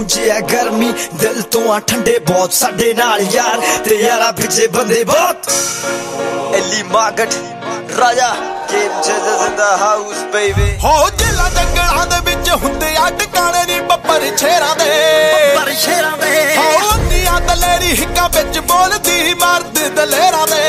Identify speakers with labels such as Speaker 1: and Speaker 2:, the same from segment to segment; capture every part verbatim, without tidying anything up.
Speaker 1: ਪਹੁੰਚੇ ਆ ਗਰਮੀ ਦਿਲ ਤੋਂ ਆ ਠੰਡੇ ਬਹੁਤ ਸਾਡੇ ਨਾਲ ਯਾਰ ਤੇ ਯਾਰਾ ਪਿੱਛੇ ਬੰਦੇ ਬਹੁਤ ਐਲੀ ਮਾਗਟ ਰਾਜਾ Game changers in the house baby
Speaker 2: ਹੋ ਜੇਲਾਂ ਜੰਗਲਾਂ ਦੇ ਵਿੱਚ ਹੁੰਦੇ ਆ ਟਿਕਾਣੇ ਨੀ ਬੱਬਰ ਸ਼ੇਰਾਂ ਦੇ
Speaker 1: ਬੱਬਰ ਸ਼ੇਰਾਂ ਦੇ
Speaker 2: ਹੋ ਨੀਆਂ ਦਲੇਰੀ ਹਿੱਕਾਂ ਵਿੱਚ ਬੋਲਦੀ ਮਰਦ ਦਲੇਰਾਂ ਦੇ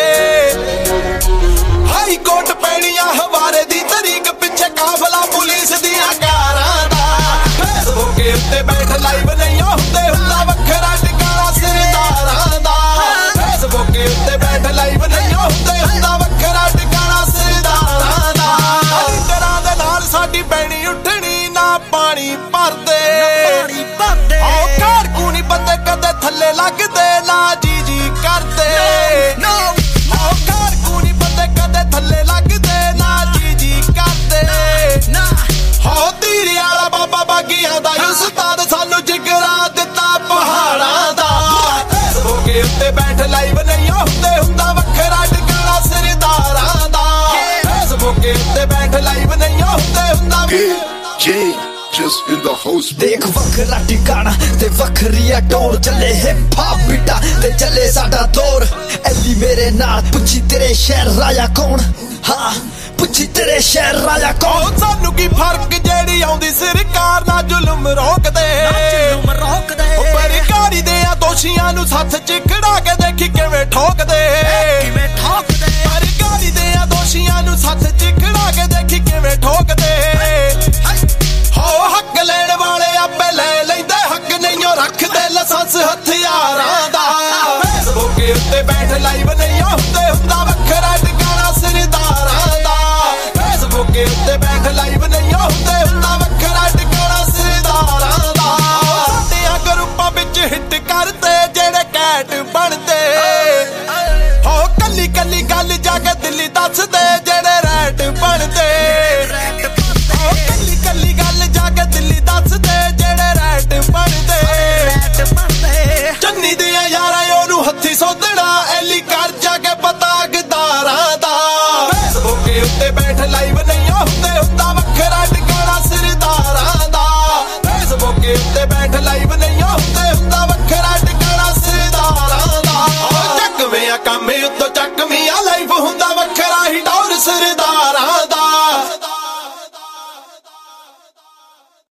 Speaker 2: ਹਾਈ ਕੋਟ ਪੈਣੀਆਂ ਹਵਾਰੇ ਦੀ ਤਰੀਕ ਪਿੱਛੇ ਕਾਫਲਾ ਪੁਲਿਸ ਦੀਆਂ ਕਾਰਾਂ ਦਾ ਫੇਸਬੁੱਕ ਉੱਤੇ ਬੈਠ ਲਾਈਵ ਨਹੀਂ ਹੁੰਦੇ ਹੁੰਦਾ ਵੱਖਰਾ ਟਿਕਾਣਾ ਸਰਦਾਰਾਂ ਦਾ ਫੇਸਬੁੱਕ ਉੱਤੇ ਬੈਠ ਲਾਈਵ ਨਹੀਂ ਹੁੰਦੇ ਹੁੰਦਾ ਵੱਖਰਾ ਟਿਕਾਣਾ ਸਰਦਾਰਾਂ ਦਾ ਲੀਡਰਾਂ ਦੇ ਨਾਲ ਸਾਡੀ ਪੈਣੀ ਉੱਠਣੀ ਨਾ ਪਾਣੀ ਭਰਦੇ
Speaker 1: ਪਾਣੀ ਭਰਦੇ
Speaker 2: ਆਹ ਘਰ ਕੂ ਨੀ ਬੰਦੇ ਕਦੇ ਥੱਲੇ ਲੱਗਦੇ ਨਾ ਜੀ ਜੀ ਕਰਦੇ
Speaker 1: no
Speaker 2: ਆਹ ਘਰ ਕੂ ਨੀ ਬੰਦੇ ਕਦੇ ਥੱਲੇ ਲੱਗਦੇ ਨਾ ਜੀ ਜੀ ਕਰਦੇ
Speaker 1: ਨਾ
Speaker 2: ਹੋ ਤੀਰੇ ਵਾਲਾ ਬਾਬਾ ਬਾਗੀਆਂ ਦਾ ਉਸਤਾਦ ਸਾਨੂੰ ਜਿਗਰਾ ਦਿੱਤਾ ਪਹਾੜਾਂ ਦਾ ਫੇਸਬੁੱਕ ਉੱਤੇ ਬੈਠ ਲਾਈਵ ਨਹੀਂ ਹੁੰਦੇ ਹੁੰਦਾ ਵੱਖਰਾ ਟਿਕਾਣਾ ਸਰਦਾਰਾਂ ਦਾ ਫੇਸਬੁੱਕ ਉੱਤੇ ਬੈਠ ਲਾਈਵ ਨਹੀਂ ਹੁੰਦੇ ਹੁੰਦਾ
Speaker 3: Just in the house
Speaker 1: ਦੇਖ ਵੱਖਰਾ ਟਿਕਾਣਾ ਤੇ ਵੱਖਰੀ ਆ ਟੋਰ ਚੱਲੇ ਹਿਪ ਹਾਪ ਬੀਟਾ ਤੇ ਚੱਲੇ ਸਾਡਾ ਦੌਰ ਐਲੀ ਮੇਰੇ ਨਾਲ ਪੁੱਛੀ ਤੇਰੇ ਸ਼ਹਿਰ ਰਾਜਾ ਕੌਣ ਹਾਂ ਪੁੱਛੀ ਤੇਰੇ ਸ਼ਹਿਰ ਰਾਜਾ ਕੌਣ
Speaker 2: ਸਾਨੂੰ ਕੀ ਫਰਕ ਜਿਹੜੀ ਆਉਂਦੀ ਸਰਕਾਰ ਨਾਲ ਜ਼ੁਲਮ ਰੋਕਦੇ
Speaker 1: ਜ਼ੁਲਮ ਰੋਕਦੇ
Speaker 2: ਬਰਕਾਰੀ ਦੇ ਆ ਦੋਸ਼ੀਆਂ ਨੂੰ ਸੱਥ ਚ ਖੜਾ ਕੇ ਦੇਖੀ ਕਿਵੇਂ ਠੋਕਦੇ
Speaker 1: ਕਿਵੇਂ ਠੋਕਦੇ
Speaker 2: ਬਰਕਾਰੀ ਦੇ ਆ ਦੋਸ਼ੀਆਂ ਨੂੰ ਸੱਥ ਚ ਖੜਾ ਕੇ ਦੇਖੀ ਕਿਵੇਂ ਠੋਕਦੇ ਹੋ ਹੱਕ ਲੈਣ ਵਾਲੇ ਆਪੇ ਲੈ ਲੈਂਦੇ ਹੱਕ ਨਹੀਂ ਉਹ ਰੱਖਦੇ ਲਾਇਸੈਂਸ ਹਥਿਆਰਾਂ ਦਾ ਫੇਸਬੁੱਕ ਉੱਤੇ ਬੈਠ ਲਾਈਵ ਨਹੀਂ ਹੁੰਦੇ ਹੁੰਦਾ ਵੱਖਰਾ ਟਿਕਾਣਾ ਸਰਦਾਰਾਂ ਦਾ ਫੇਸਬੁੱਕ ਉੱਤੇ ਬੈਠ ਲਾਈਵ ਨਹੀਂ ਹੁੰਦੇ ਹੁੰਦਾ ਵੱਖਰਾ ਟਿਕਾਣਾ ਸਰਦਾਰਾਂ ਦਾ ਸਾਡੀਆਂ ਗਰੁੱਪਾਂ ਵਿੱਚ ਹਿੱਟ ਕਰਦੇ ਜਿਹੜੇ ਕੈਟ ਬਣਦੇ ਹੋ ਕੱਲੀ ਕੱਲੀ ਗੱਲ ਜਾ ਕੇ ਦਿੱਲੀ ਦੱਸਦੇ ਜਿਹੜੇ ਰੈਟ ਬਣਦੇ ਕੱਲੀ ਕੱਲੀ ਗੱਲ ਜਾ ਕੇ ਦਿੱਲੀ ਦੱਸਦੇ ਜਿਹੜੇ ਰੈਟ ਬਣਦੇ ਚੰਨੀ ਦੀਆਂ ਯਾਰਾਂ ਉਹਨੂੰ ਹੱਥੀ ਸੋਧਣਾ ਐਲੀ ਕਰ ਜਾ ਕੇ ਪਤਾ ਗਦਾਰਾਂ ਦਾ ਫੇਸਬੁੱਕ ਉੱਤੇ ਬੈਠ ਲਾਈਵ ਨਹੀਂ ਹੁੰਦੇ ਹੁੰਦਾ ਵੱਖਰਾ ਟਿਕਾਣਾ ਸਰਦਾਰਾਂ ਦਾ ਫੇਸਬੁੱਕ ਉੱਤੇ ਬੈਠ ਲਾਈਵ ਨਹੀਂ ਹੁੰਦੇ ਹੁੰਦਾ ਵੱਖਰਾ ਟਿਕਾਣਾ ਸਰਦਾਰਾਂ ਦਾ ਚੱਕਵੇਂ ਆ ਕੰਮ ਉੱਤੋਂ ਚੱਕ